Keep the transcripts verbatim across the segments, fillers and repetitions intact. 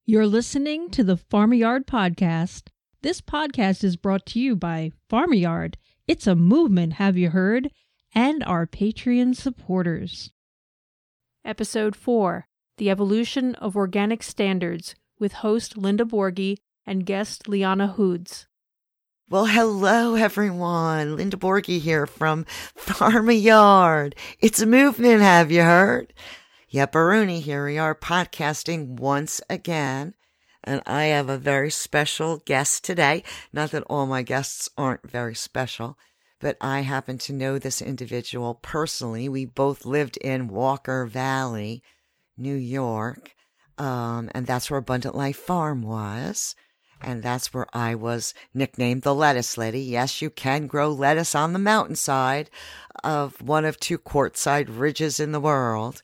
You're listening to the Farmer Yard Podcast. This podcast is brought to you by Farmer Yard. It's a movement, have you heard? And our Patreon supporters. Episode four, The Evolution of Organic Standards, with host Linda Borghi and guest Liana Hoods. Well, hello, everyone. Linda Borghi here from Farmer Yard. It's a movement, have you heard? Yep, Baruni, here we are podcasting once again. And I have a very special guest today. Not that all my guests aren't very special, but I happen to know this individual personally. We both lived in Walker Valley, New York, um, and that's where Abundant Life Farm was. And that's where I was nicknamed the Lettuce Lady. Yes, you can grow lettuce on the mountainside of one of two quartzite ridges in the world.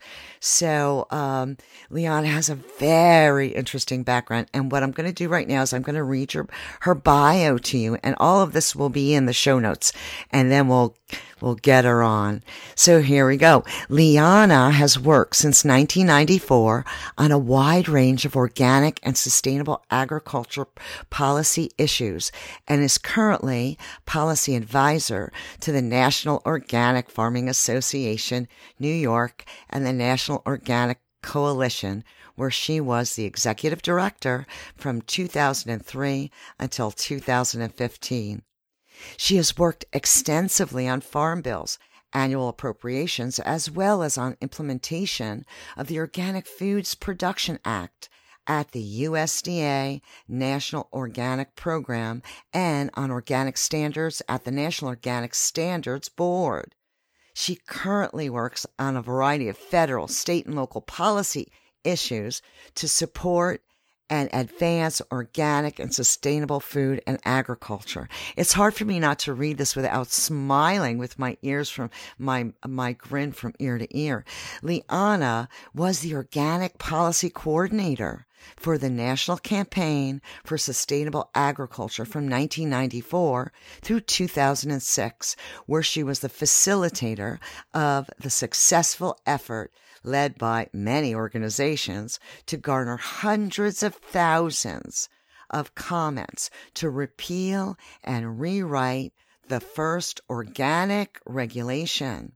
So um, Liana has a very interesting background. And what I'm going to do right now is I'm going to read your, her bio to you. And all of this will be in the show notes. And then we'll we'll get her on. So here we go. Liana has worked since nineteen ninety-four on a wide range of organic and sustainable agriculture policy issues and is currently policy advisor to the National Organic Farming Association, New York, and the National Organic Coalition, where she was the executive director from two thousand three until two thousand fifteen. She has worked extensively on farm bills, annual appropriations, as well as on implementation of the Organic Foods Production Act at the U S D A National Organic Program and on organic standards at the National Organic Standards Board. She currently works on a variety of federal, state, and local policy issues to support and advance organic and sustainable food and agriculture. It's hard for me not to read this without smiling with my ears from my my grin from ear to ear. Liana was the organic policy coordinator for the National Campaign for Sustainable Agriculture from nineteen ninety-four through two thousand six, where she was the facilitator of the successful effort led by many organizations to garner hundreds of thousands of comments to repeal and rewrite the first organic regulation.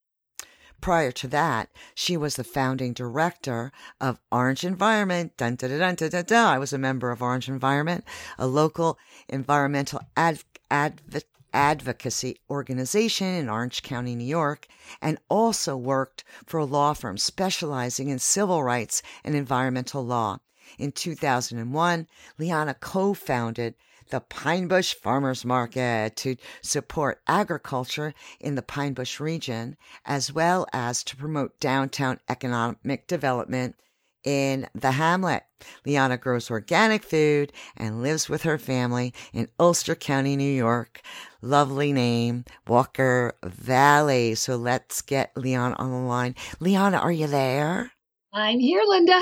Prior to that, she was the founding director of Orange Environment. Dun, dun, dun, dun, dun, dun. I was a member of Orange Environment, a local environmental ad, adv- advocacy organization in Orange County, New York, and also worked for a law firm specializing in civil rights and environmental law. In two thousand one, Liana co-founded the Pine Bush Farmers Market to support agriculture in the Pine Bush region, as well as to promote downtown economic development in the hamlet. Liana grows organic food and lives with her family in Ulster County, New York. Lovely name, Walker Valley. So let's get Liana on the line. Liana, are you there? I'm here, Linda.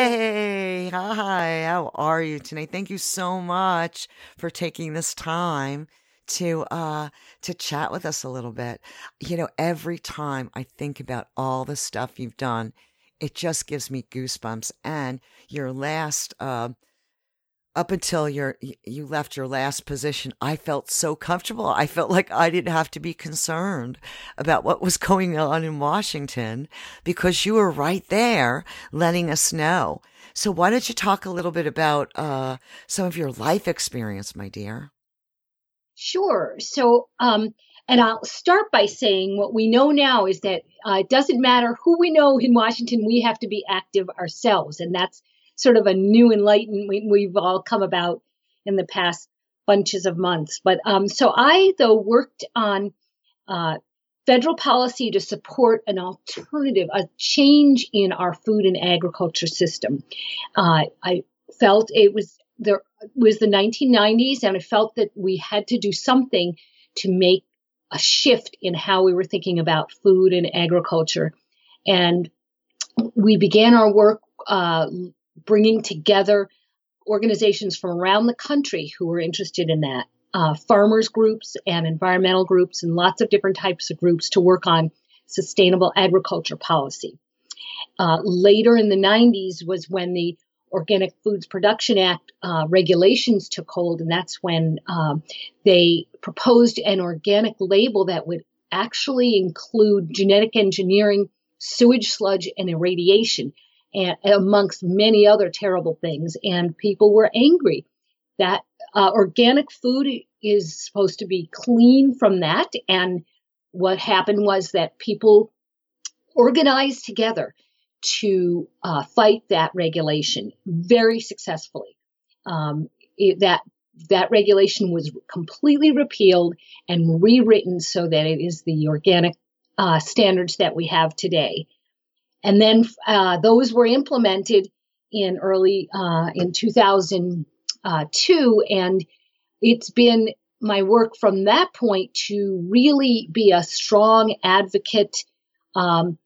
Hey, how hi. How are you tonight? Thank you so much for taking this time to uh to chat with us a little bit. You know, every time I think about all the stuff you've done, it just gives me goosebumps. And your last, uh, up until your you left your last position, I felt so comfortable. I felt like I didn't have to be concerned about what was going on in Washington because you were right there letting us know. So why don't you talk a little bit about uh, some of your life experience, my dear? Sure. So, um, and I'll start by saying what we know now is that uh, it doesn't matter who we know in Washington, we have to be active ourselves. And that's sort of a new enlightenment we, we've all come about in the past bunches of months. But um, so I, though, worked on uh, federal policy to support an alternative, a change in our food and agriculture system. Uh, I felt it was there was the nineteen nineties, and I felt that we had to do something to make a shift in how we were thinking about food and agriculture. And we began our work uh, bringing together organizations from around the country who were interested in that, uh, farmers groups and environmental groups and lots of different types of groups to work on sustainable agriculture policy. Uh, later in the nineties was when the Organic Foods Production Act uh, regulations took hold, and that's when um, they proposed an organic label that would actually include genetic engineering, sewage sludge, and irradiation, and amongst many other terrible things. And people were angry that uh, organic food is supposed to be clean from that. And what happened was that people organized together to uh, fight that regulation very successfully. Um, it, that that regulation was completely repealed and rewritten so that it is the organic uh, standards that we have today. And then uh, those were implemented in early uh, in two thousand two, and it's been my work from that point to really be a strong advocate um,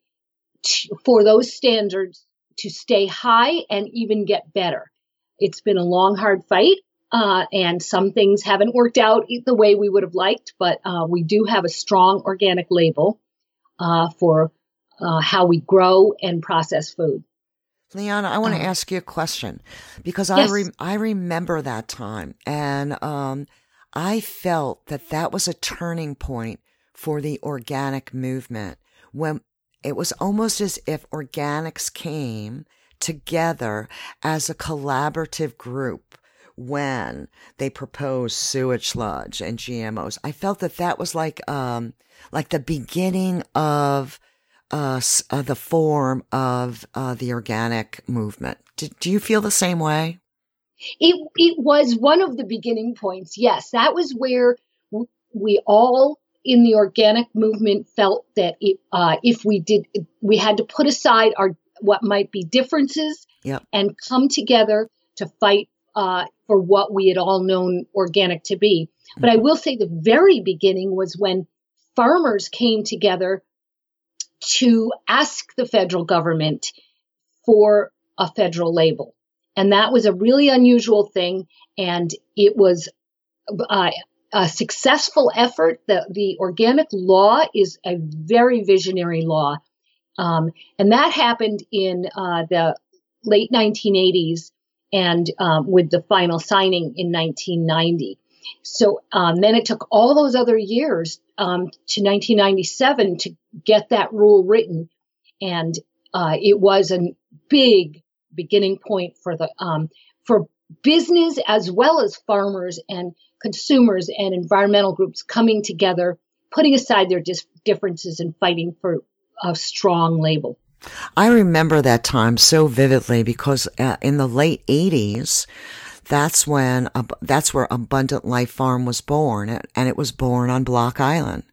for those standards to stay high and even get better. It's been a long, hard fight, uh, and some things haven't worked out the way we would have liked, but uh, we do have a strong organic label uh, for uh, how we grow and process food. Leanna, I want to uh, ask you a question because yes. I re- I remember that time, and um, I felt that that was a turning point for the organic movement when it was almost as if organics came together as a collaborative group when they proposed sewage sludge and G M Os. I felt that that was like um like the beginning of uh, uh the form of uh the organic movement. Do, do you feel the same way? It it was one of the beginning points. Yes, that was where we all in the organic movement felt that it, uh, if we did, we had to put aside our what might be differences yep. and come together to fight uh, for what we had all known organic to be. Mm-hmm. But I will say the very beginning was when farmers came together to ask the federal government for a federal label. And that was a really unusual thing. And it was uh, a successful effort. The, the organic law is a very visionary law. Um, and that happened in uh, the late nineteen eighties and um, with the final signing in nineteen ninety. So um, then it took all those other years um, to nineteen ninety-seven to get that rule written. And uh, it was a big beginning point for the um, for business as well as farmers and consumers and environmental groups coming together, putting aside their dis- differences and fighting for a strong label. I remember that time so vividly because uh, in the late eighties, that's when uh, that's where Abundant Life Farm was born, and it was born on Block Island,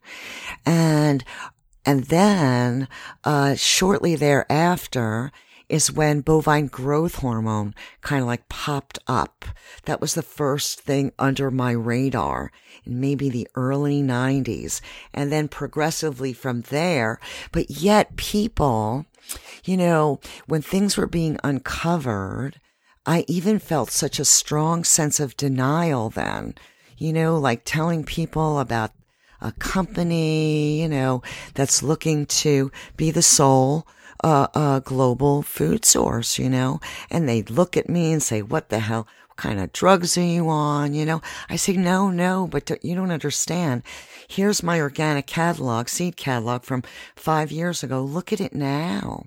and and then uh, shortly thereafter is when bovine growth hormone kind of like popped up. That was the first thing under my radar in maybe the early nineties. And then progressively from there, but yet people, you know, when things were being uncovered, I even felt such a strong sense of denial then, you know, like telling people about a company, you know, that's looking to be the sole Uh, a global food source, you know, and they'd look at me and say, what the hell, what kind of drugs are you on? You know, I say, no, no, but don't, you don't understand. Here's my organic catalog, seed catalog from five years ago. Look at it now.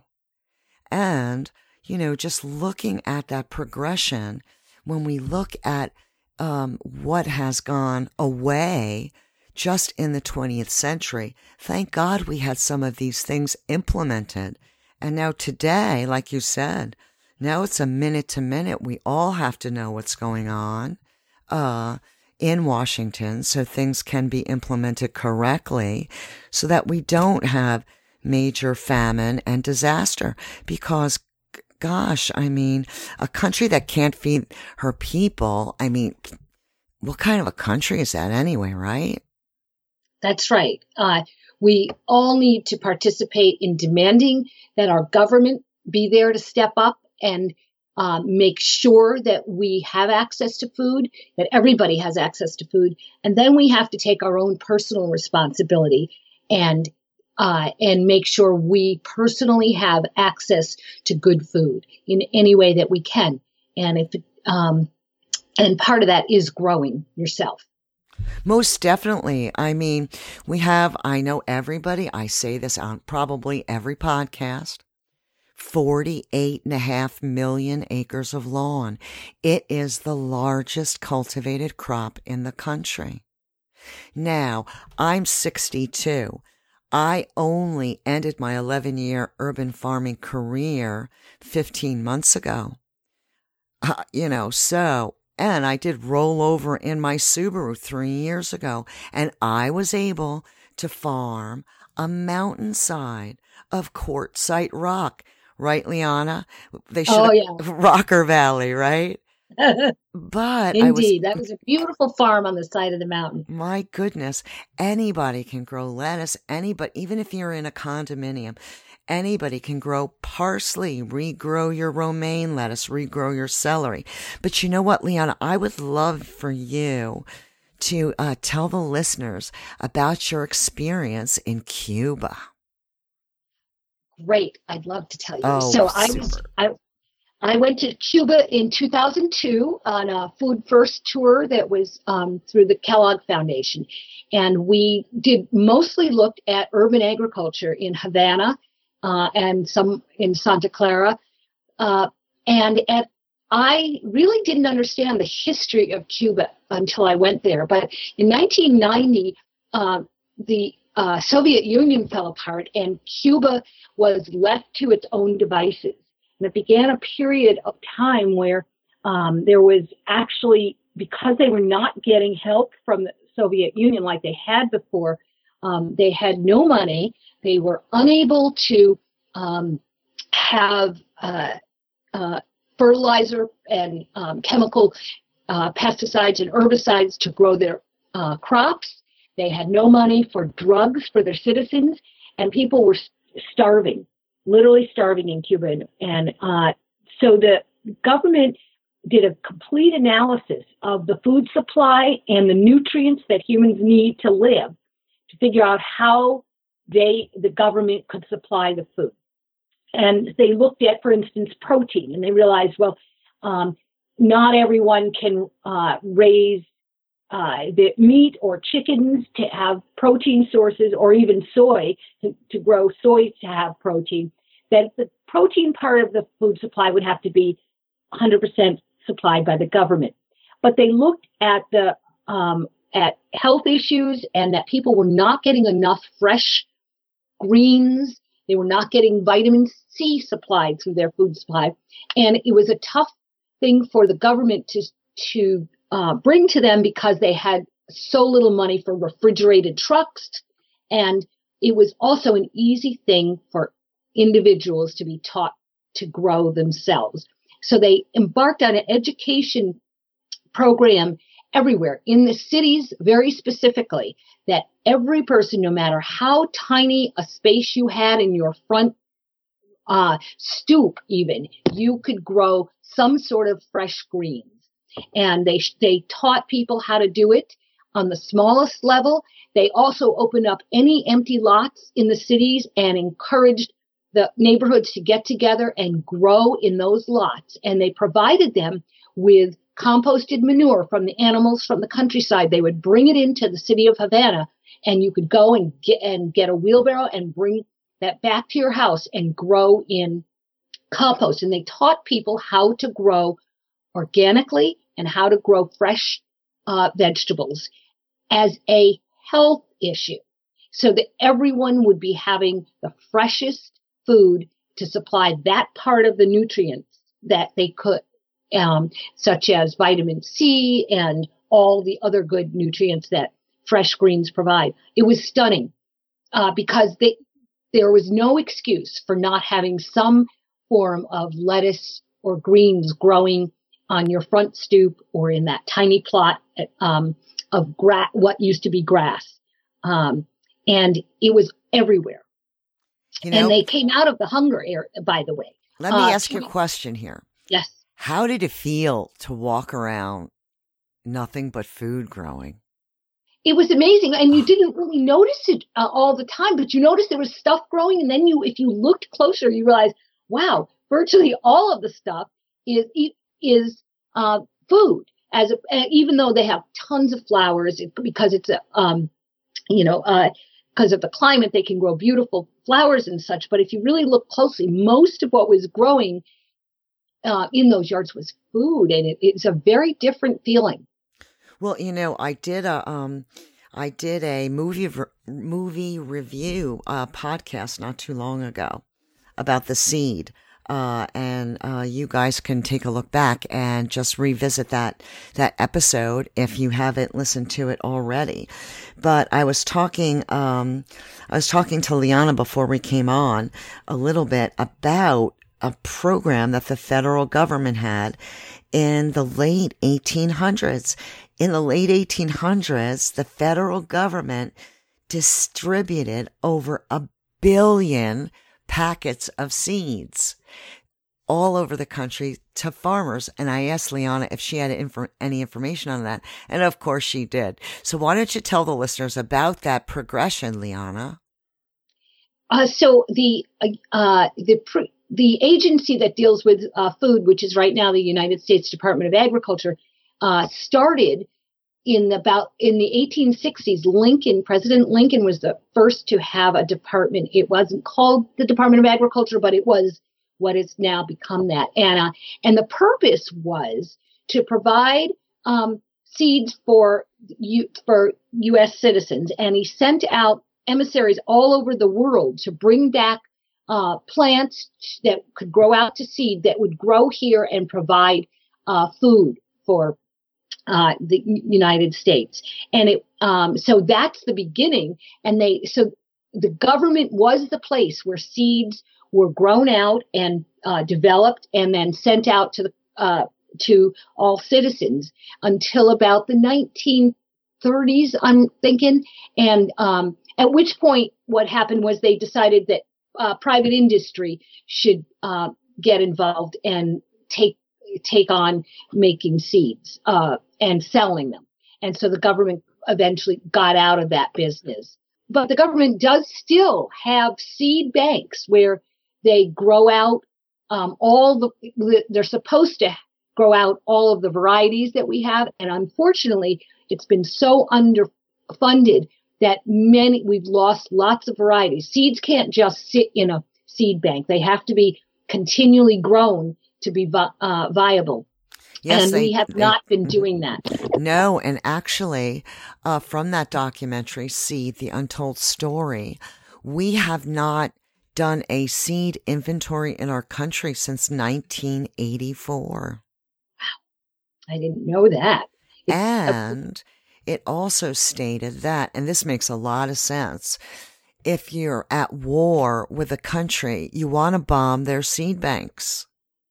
And, you know, just looking at that progression, when we look at, um, what has gone away just in the twentieth century, thank God we had some of these things implemented. And now today, like you said, now it's a minute to minute. We all have to know what's going on uh, in Washington so things can be implemented correctly so that we don't have major famine and disaster. Because, gosh, I mean, a country that can't feed her people, I mean, what kind of a country is that anyway, right? That's right. Uh, we all need to participate in demanding that our government be there to step up and uh, make sure that we have access to food, that everybody has access to food. And then we have to take our own personal responsibility and uh, and make sure we personally have access to good food in any way that we can. And if it, um, and part of that is growing yourself. Most definitely. I mean, we have, I know everybody, I say this on probably every podcast, forty-eight and a half million acres of lawn. It is the largest cultivated crop in the country. Now, I'm sixty-two. I only ended my eleven-year urban farming career fifteen months ago. Uh, you know, so, and I did roll over in my Subaru three years ago, and I was able to farm a mountainside of quartzite rock. Right, Liana? They should oh, yeah. Rocker Valley, right? But Indeed, I was, that was a beautiful farm on the side of the mountain. My goodness, anybody can grow lettuce. Anybody, even if you're in a condominium, anybody can grow parsley, regrow your romaine lettuce, regrow your celery. But you know what, Liana? I would love for you to uh, tell the listeners about your experience in Cuba. Great, I'd love to tell you. Oh, so I was I, I went to Cuba in two thousand two on a Food First tour that was um, through the Kellogg Foundation, and we did mostly looked at urban agriculture in Havana uh, and some in Santa Clara, uh, and at I really didn't understand the history of Cuba until I went there. But in nineteen ninety, uh, the uh, Soviet Union fell apart, and Cuba was left to its own devices. And it began a period of time where um, there was actually, because they were not getting help from the Soviet Union like they had before, um, they had no money. They were unable to um, have uh, uh, fertilizer and um, chemical uh, pesticides and herbicides to grow their uh, crops. They had no money for drugs for their citizens, and people were starving, literally starving in Cuba. And uh, so the government did a complete analysis of the food supply and the nutrients that humans need to live to figure out how they, the government, could supply the food. And they looked at, for instance, protein, and they realized, well, um, not everyone can uh, raise uh, the meat or chickens to have protein sources, or even soy to, to grow soy to have protein. That the protein part of the food supply would have to be one hundred percent supplied by the government. But they looked at the um, at health issues, and that people were not getting enough fresh greens. They were not getting vitamin C supplied through their food supply. And it was a tough thing for the government to, to uh, bring to them, because they had so little money for refrigerated trucks. And it was also an easy thing for individuals to be taught to grow themselves. So they embarked on an education program everywhere, in the cities very specifically, that every person, no matter how tiny a space you had in your front uh, stoop even, you could grow some sort of fresh greens. And they they taught people how to do it on the smallest level. They also opened up any empty lots in the cities and encouraged the neighborhoods to get together and grow in those lots. And they provided them with composted manure from the animals from the countryside. They would bring it into the city of Havana, and you could go and get and get a wheelbarrow and bring that back to your house and grow in compost. And they taught people how to grow organically and how to grow fresh uh, vegetables as a health issue, so that everyone would be having the freshest food to supply that part of the nutrients that they could, um, such as vitamin C and all the other good nutrients that fresh greens provide. It was stunning uh, because they, there was no excuse for not having some form of lettuce or greens growing on your front stoop or in that tiny plot um, of gra- what used to be grass. Um, and it was everywhere. You know, and they came out of the hunger area, by the way. Let me uh, ask you a question here. Yes. How did it feel to walk around nothing but food growing? It was amazing. And you didn't really notice it uh, all the time, but you noticed there was stuff growing. And then you, if you looked closer, you realized, wow, virtually all of the stuff is, is uh, food. As a, even though they have tons of flowers, because it's a um, you know uh, because of the climate, they can grow beautiful flowers and such. But if you really look closely, most of what was growing uh, in those yards was food, and it, it's a very different feeling. Well, you know, I did a um, I did a movie re- movie review uh, podcast not too long ago about the seed. Uh, and, uh, you guys can take a look back and just revisit that, that episode if you haven't listened to it already. But I was talking, um, I was talking to Liana before we came on a little bit about a program that the federal government had in the late eighteen hundreds. In the late eighteen hundreds, the federal government distributed over a billion packets of seeds all over the country to farmers. And I asked Liana if she had inf- any information on that. And of course she did. So why don't you tell the listeners about that progression, Liana? Uh, so the, uh, the, pre- the agency that deals with uh, food, which is right now the United States Department of Agriculture, uh, started in the, about in the eighteen sixties. Lincoln, President Lincoln was the first to have a department. It wasn't called the Department of Agriculture, but it was what has now become that. And, uh, and the purpose was to provide um, seeds for you for U S citizens. And he sent out emissaries all over the world to bring back uh, plants that could grow out to seed that would grow here and provide uh, food for uh, the United States. And it, um, so that's the beginning. And they, so the government was the place where seeds were grown out and uh, developed and then sent out to the, uh, to all citizens until about the nineteen thirties, I'm thinking. And, um, at which point what happened was they decided that, uh, private industry should, uh, get involved and take, take on making seeds, uh, and selling them. And so the government eventually got out of that business. But the government does still have seed banks where they grow out, um, all the, they're supposed to grow out all of the varieties that we have. And unfortunately, it's been so underfunded that many, we've lost lots of varieties. Seeds can't just sit in a seed bank. They have to be continually grown to be vi- uh, viable. Yes, and they, we have they, not been doing that. No, and actually, uh, from that documentary, Seed, The Untold Story, we have not done a seed inventory in our country since nineteen eighty-four. Wow. I didn't know that. It's and a- it also stated that, and this makes a lot of sense, if you're at war with a country, you want to bomb their seed banks.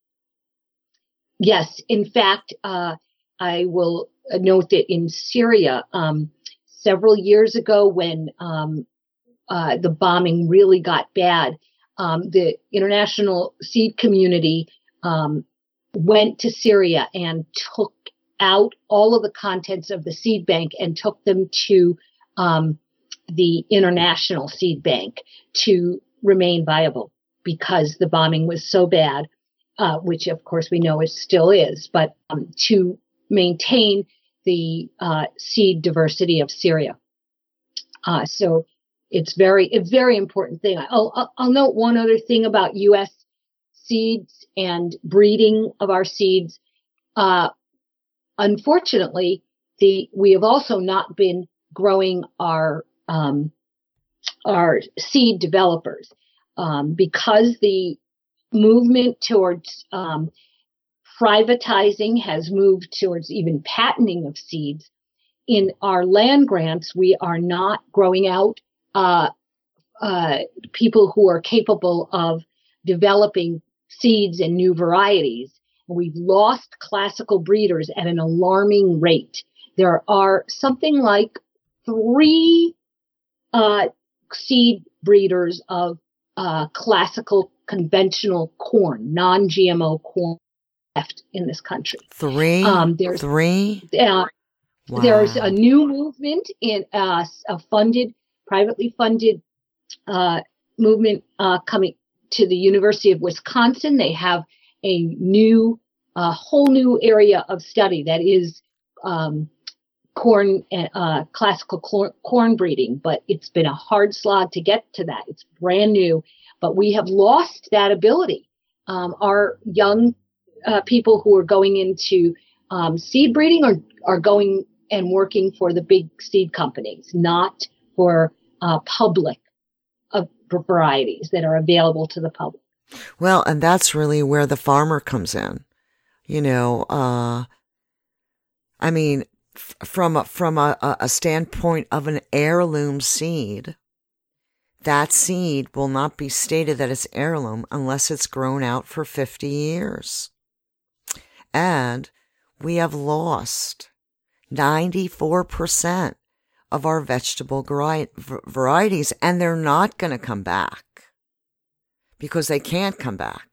Yes. In fact, uh, I will note that in Syria, um, several years ago when um, uh, the bombing really got bad, um, the international seed community um, went to Syria and took out all of the contents of the seed bank and took them to um, the international seed bank to remain viable because the bombing was so bad. Uh, which of course we know it still is, but um, to maintain the uh, seed diversity of Syria. Uh, so it's very, a very important thing. I'll, I'll, I'll note one other thing about U S seeds and breeding of our seeds. Uh, unfortunately, the we have also not been growing our um, our seed developers um, because the movement towards um, privatizing has moved towards even patenting of seeds. In our land grants, we are not growing out uh, uh, people who are capable of developing seeds and new varieties. We've lost classical breeders at an alarming rate. There are something like three uh, seed breeders of uh, classical conventional corn, non-G M O corn left in this country. Three? Um, there's, Three? Uh, wow. There's a new movement in uh, a funded, privately funded uh, movement uh, coming to the University of Wisconsin. They have a new a whole new area of study that is um, corn, uh, classical corn, corn breeding, but it's been a hard slog to get to that. It's brand new, but we have lost that ability. Um, our young uh, people who are going into um, seed breeding are, are going and working for the big seed companies, not for uh, public uh, varieties that are available to the public. Well, and that's really where the farmer comes in. You know, uh, I mean, f- from a, from a, a standpoint of an heirloom seed, that seed will not be stated that it's heirloom unless it's grown out for fifty years. And we have lost ninety-four percent of our vegetable varieties, and they're not going to come back because they can't come back.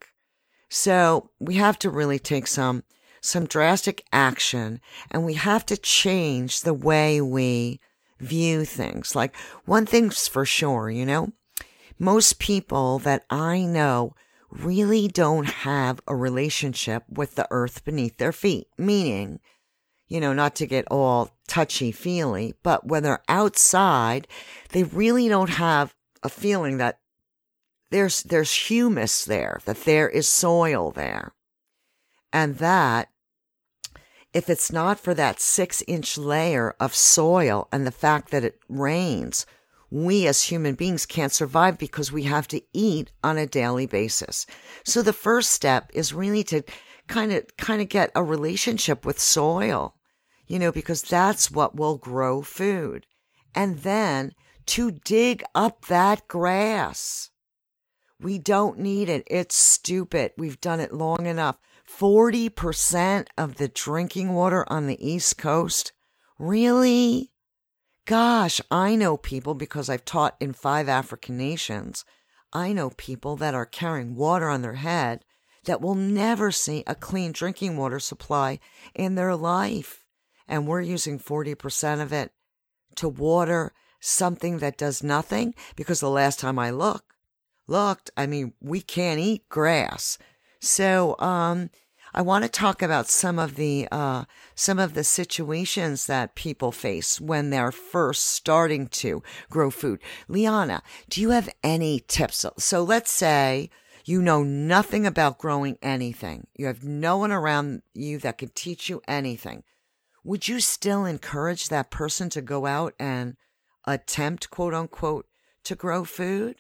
So we have to really take some some drastic action, and we have to change the way we view things. Like, one thing's for sure, you know, most people that I know really don't have a relationship with the earth beneath their feet, meaning, you know, not to get all touchy-feely, but when they're outside, they really don't have a feeling that there's there's humus there, that there is soil there. And that, if it's not for that six-inch layer of soil and the fact that it rains, we as human beings can't survive because we have to eat on a daily basis. So the first step is really to kind of kind of get a relationship with soil, you know, because that's what will grow food. And then to dig up that grass. We don't need it. It's stupid. We've done it long enough. forty percent of the drinking water on the East Coast? Really? Gosh, I know people, because I've taught in five African nations, I know people that are carrying water on their head that will never see a clean drinking water supply in their life. And we're using forty percent of it to water something that does nothing, because the last time I looked, looked, I mean, we can't eat grass. So, um, I want to talk about some of the, uh, some of the situations that people face when they're first starting to grow food. Liana, do you have any tips? So let's say you know nothing about growing anything. You have no one around you that can teach you anything. Would you still encourage that person to go out and attempt, quote unquote, to grow food?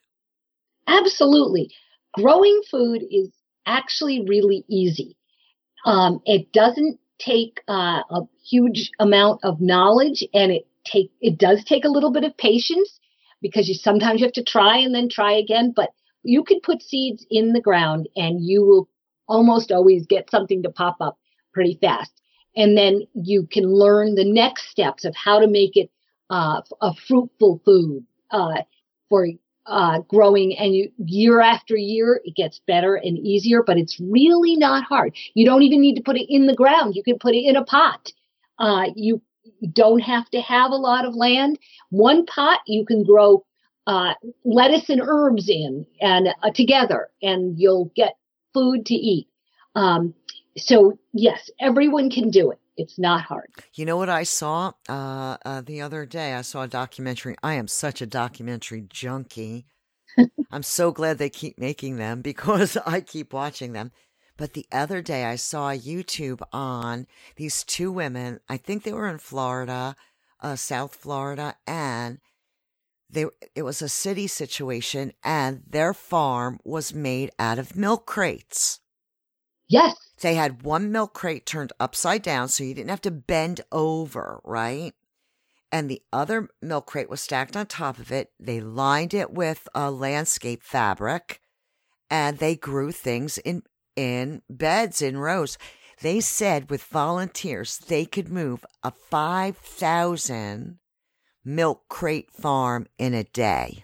Absolutely. Growing food is actually really easy. Um, it doesn't take uh, a huge amount of knowledge, and it take it does take a little bit of patience, because you sometimes you have to try and then try again. But you can put seeds in the ground, and you will almost always get something to pop up pretty fast. And then you can learn the next steps of how to make it uh, a fruitful food uh, for Uh, growing, and you, year after year, it gets better and easier, but it's really not hard. You don't even need to put it in the ground. You can put it in a pot. Uh, you don't have to have a lot of land. One pot, you can grow uh, lettuce and herbs in and uh, together, and you'll get food to eat. Um, so yes, everyone can do it. It's not hard. You know what I saw uh, uh, the other day? I saw a documentary. I am such a documentary junkie. I'm so glad they keep making them, because I keep watching them. But the other day I saw YouTube on these two women. I think they were in Florida, uh, South Florida, and they it was a city situation, and their farm was made out of milk crates. Yes. They had one milk crate turned upside down, so you didn't have to bend over, right? And the other milk crate was stacked on top of it. They lined it with a landscape fabric, and they grew things in, in beds, in rows. They said with volunteers, they could move a five thousand milk crate farm in a day.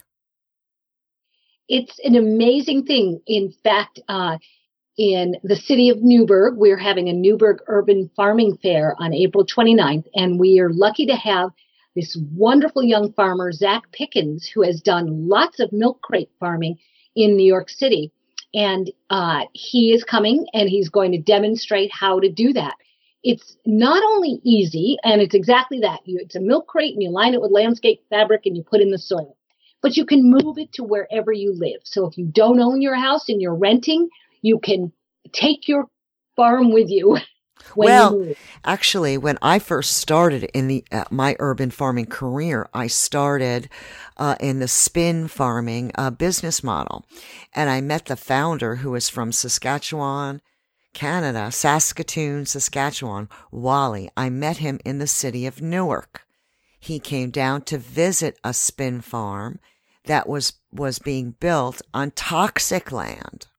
It's an amazing thing. In fact, uh, in the city of Newburgh, we're having a Newburgh Urban Farming Fair on April twenty-ninth, and we are lucky to have this wonderful young farmer, Zach Pickens, who has done lots of milk crate farming in New York City. And uh, he is coming and he's going to demonstrate how to do that. It's not only easy, and it's exactly that. You, it's a milk crate and you line it with landscape fabric and you put in the soil. But you can move it to wherever you live. So if you don't own your house and you're renting, you can take your farm with you. When well, you move. Actually, when I first started in the uh, my urban farming career, I started uh, in the spin farming uh, business model, and I met the founder, who is from Saskatchewan, Canada, Saskatoon, Saskatchewan, Wally. I met him in the city of Newark. He came down to visit a spin farm that was was being built on toxic land.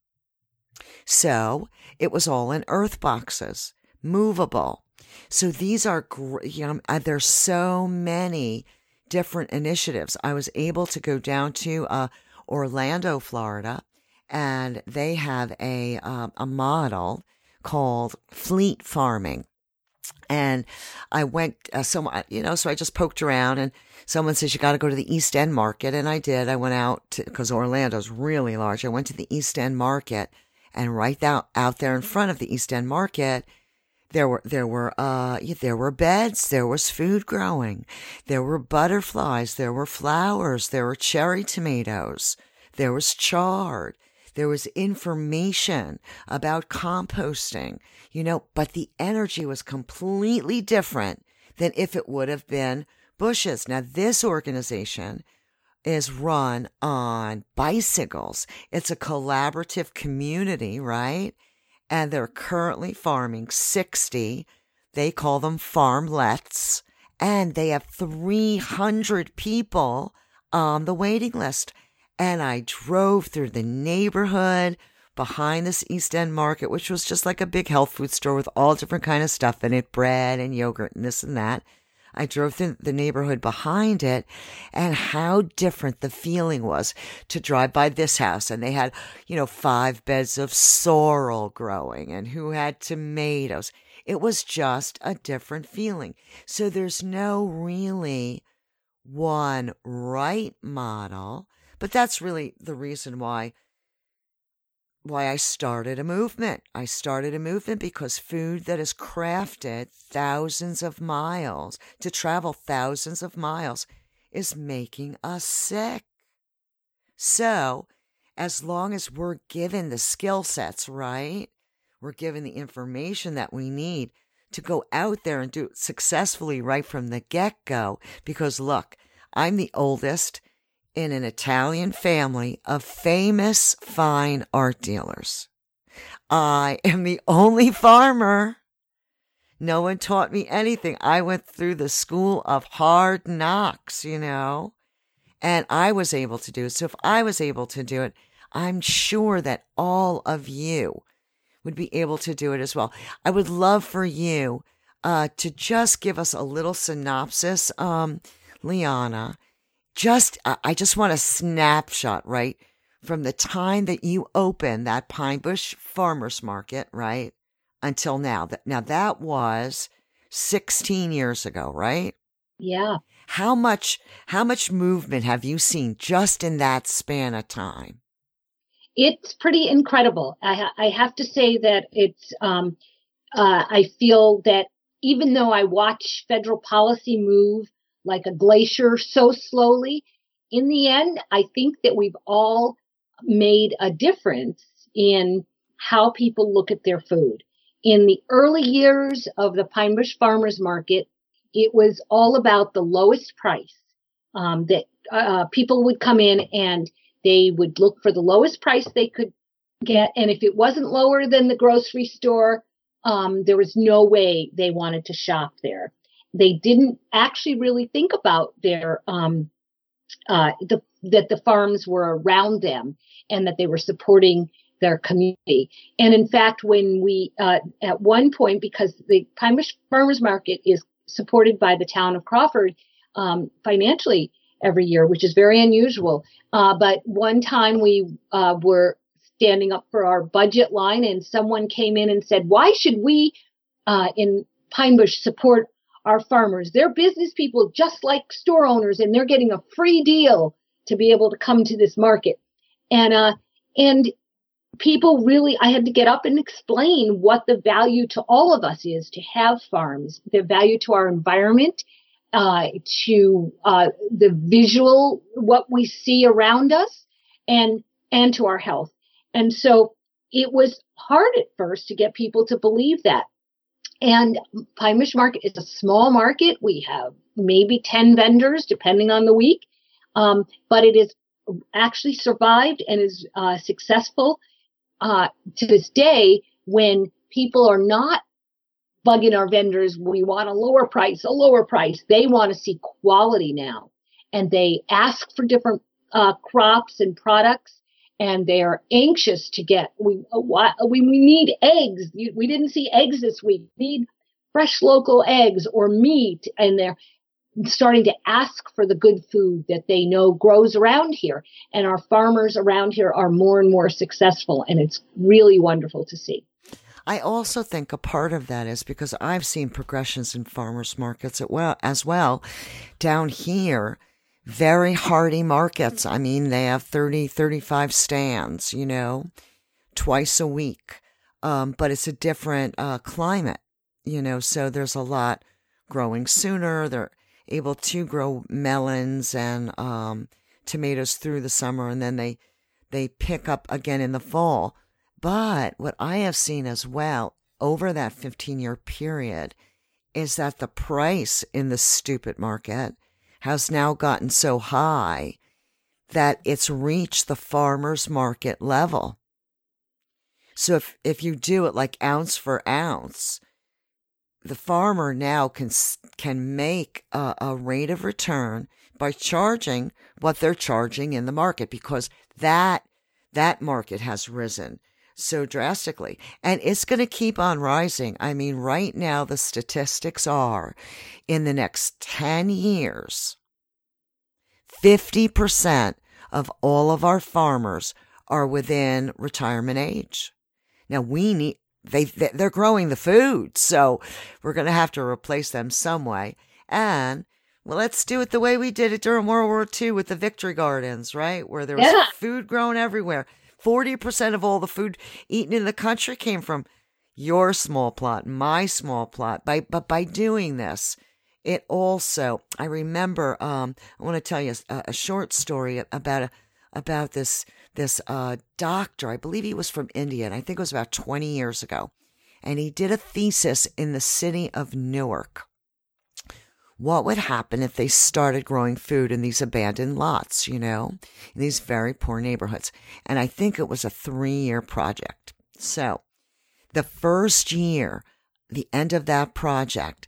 So it was all in earth boxes, movable. So these are, you know, there's so many different initiatives. I was able to go down to uh, Orlando, Florida, and they have a uh, a model called fleet farming. And I went, uh, so, you know, so I just poked around, and someone says, you got to go to the East End Market. And I did. I went out to, because Orlando's really large. I went to the East End Market, and right out, out there in front of the East End Market, there were, there were, uh, there were beds. There was food growing. There were butterflies. There were flowers. There were cherry tomatoes. There was chard. There was information about composting, you know, but the energy was completely different than if it would have been bushes. Now, this organization is run on bicycles. It's a collaborative community, right? And they're currently farming sixty. They call them farmlets. And they have three hundred people on the waiting list. And I drove through the neighborhood behind this East End Market, which was just like a big health food store with all different kind of stuff in it, bread and yogurt and this and that. I drove through the neighborhood behind it, and how different the feeling was to drive by this house. And they had, you know, five beds of sorrel growing, and who had tomatoes. It was just a different feeling. So there's no really one right model. But that's really the reason why why I started a movement. I started a movement because food that is crafted thousands of miles, to travel thousands of miles, is making us sick. So, as long as we're given the skill sets, right? We're given the information that we need to go out there and do it successfully right from the get-go. Because look, I'm the oldest in an Italian family of famous fine art dealers. I am the only farmer. No one taught me anything. I went through the school of hard knocks, you know, and I was able to do it. So if I was able to do it, I'm sure that all of you would be able to do it as well. I would love for you uh, to just give us a little synopsis, um, Liana. Just, I just want a snapshot, right, from the time that you opened that Pine Bush Farmers Market, right, until now. Now, that was sixteen years ago, right? Yeah. How much, how much movement have you seen just in that span of time? It's pretty incredible. I, ha- I have to say that it's, um, uh, I feel that even though I watch federal policy move like a glacier so slowly, in the end, I think that we've all made a difference in how people look at their food. In the early years of the Pine Bush Farmers Market, it was all about the lowest price, um, that uh, people would come in and they would look for the lowest price they could get. And if it wasn't lower than the grocery store, um, there was no way they wanted to shop there. They didn't actually really think about their um, uh, the, that the farms were around them and that they were supporting their community. And in fact, when we uh, at one point, because the Pine Bush Farmers Market is supported by the town of Crawford um, financially every year, which is very unusual. Uh, but one time we uh, were standing up for our budget line, and someone came in and said, "Why should we uh, in Pine Bush support our farmers? They're business people just like store owners, and they're getting a free deal to be able to come to this market." And, uh, and people really, I had to get up and explain what the value to all of us is to have farms, the value to our environment, uh, to uh, the visual, what we see around us, and and to our health. And so it was hard at first to get people to believe that. And Pine Ridge Market is a small market. We have maybe ten vendors, depending on the week. Um, but it is actually survived and is uh, successful uh, to this day when people are not bugging our vendors. We want a lower price, a lower price. They want to see quality now. And they ask for different uh, crops and products. And they are anxious to get, we, we, we need eggs. We didn't see eggs this week. We need fresh local eggs or meat. And they're starting to ask for the good food that they know grows around here. And our farmers around here are more and more successful. And it's really wonderful to see. I also think a part of that is because I've seen progressions in farmers markets as well, as well down here. Very hardy markets. I mean, they have thirty, thirty-five stands, you know, twice a week. Um, but it's a different uh, climate, you know, so there's a lot growing sooner. They're able to grow melons and um, tomatoes through the summer, and then they they pick up again in the fall. But what I have seen as well over that fifteen-year period is that the price in the stupid market has now gotten so high that it's reached the farmer's market level. So if, if you do it like ounce for ounce, the farmer now can can make a, a rate of return by charging what they're charging in the market, because that that market has risen so drastically, and it's going to keep on rising. I mean, right now the statistics are in the next ten years, fifty percent of all of our farmers are within retirement age. Now we need, they, they're growing the food, so we're going to have to replace them some way. And well, let's do it the way we did it during World War Two with the Victory Gardens, right? Where there was yeah. food grown everywhere. forty percent of all the food eaten in the country came from your small plot, my small plot. By, but by doing this, it also, I remember, um, I want to tell you a, a short story about a, about this, this, uh, doctor. I believe he was from India, and I think it was about twenty years ago. And he did a thesis in the city of Newark. What would happen if they started growing food in these abandoned lots, you know, in these very poor neighborhoods? And I think it was a three-year project. So the first year, the end of that project,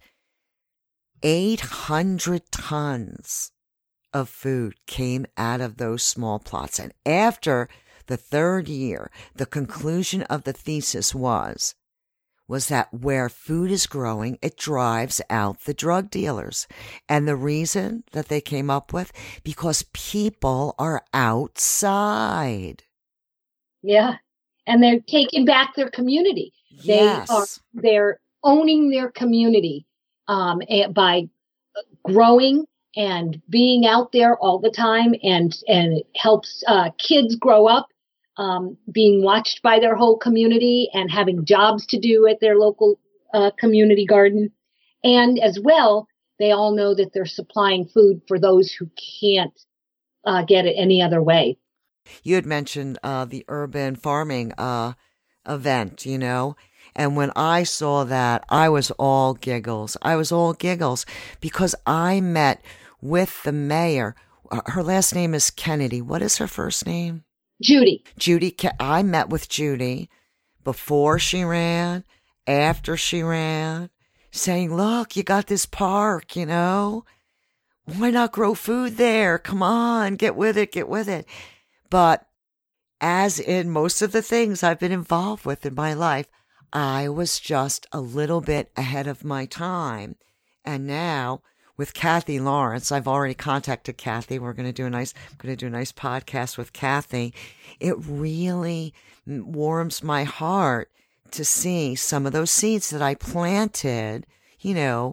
eight hundred tons of food came out of those small plots. And after the third year, the conclusion of the thesis was, was that where food is growing, it drives out the drug dealers. And the reason that they came up with, because people are outside. Yeah. And they're taking back their community. They yes. are, they're owning their community um, by growing and being out there all the time, and, and it helps uh, kids grow up um, being watched by their whole community and having jobs to do at their local uh, community garden. And as well, they all know that they're supplying food for those who can't uh, get it any other way. You had mentioned uh, the urban farming uh, event, you know, and when I saw that, I was all giggles. I was all giggles because I met with the mayor. Her last name is Kennedy. What is her first name? Judy. Judy. I met with Judy before she ran, after she ran, saying, look, you got this park, you know, why not grow food there? Come on, get with it, get with it. But as in most of the things I've been involved with in my life, I was just a little bit ahead of my time. And now with Kathy Lawrence, I've already contacted Kathy. We're going to do a nice, going to do a nice podcast with Kathy. It really warms my heart to see some of those seeds that I planted, you know,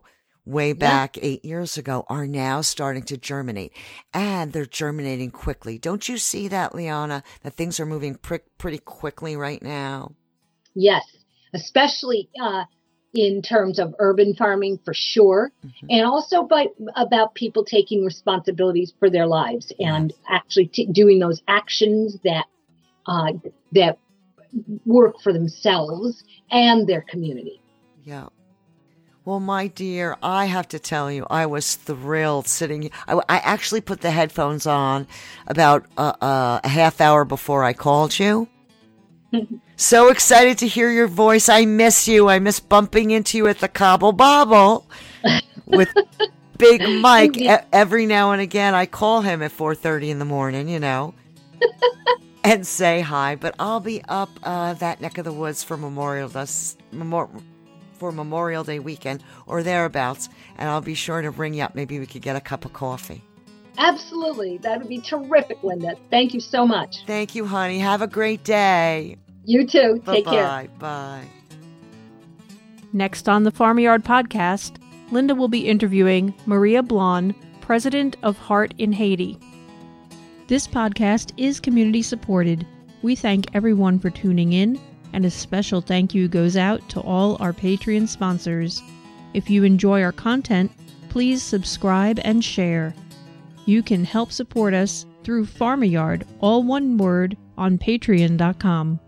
way back yeah. eight years ago are now starting to germinate, and they're germinating quickly. Don't you see that, Liana, that things are moving pr- pretty quickly right now? Yes, especially uh, in terms of urban farming for sure, mm-hmm. and also by, about people taking responsibilities for their lives and yes. actually t- doing those actions that uh, that work for themselves and their community. Yeah. Well, my dear, I have to tell you, I was thrilled sitting. I, I actually put the headphones on about uh, uh, a half hour before I called you. So excited to hear your voice. I miss you. I miss bumping into you at the Cobble Bobble with Big Mike. E- every now and again, I call him at four thirty in the morning, you know, and say hi. But I'll be up uh, that neck of the woods for Memorial Day. Memorial. for Memorial Day weekend or thereabouts, and I'll be sure to ring you up. Maybe we could get a cup of coffee. Absolutely. That would be terrific, Linda. Thank you so much. Thank you, honey. Have a great day. You too. Bye-bye. Take care. Bye. Bye. Next on the Farmyard podcast, Linda will be interviewing Maria Blon, president of Heart in Haiti. This podcast is community supported. We thank everyone for tuning in, and a special thank you goes out to all our Patreon sponsors. If you enjoy our content, please subscribe and share. You can help support us through Farmyard, all one word, on patreon dot com.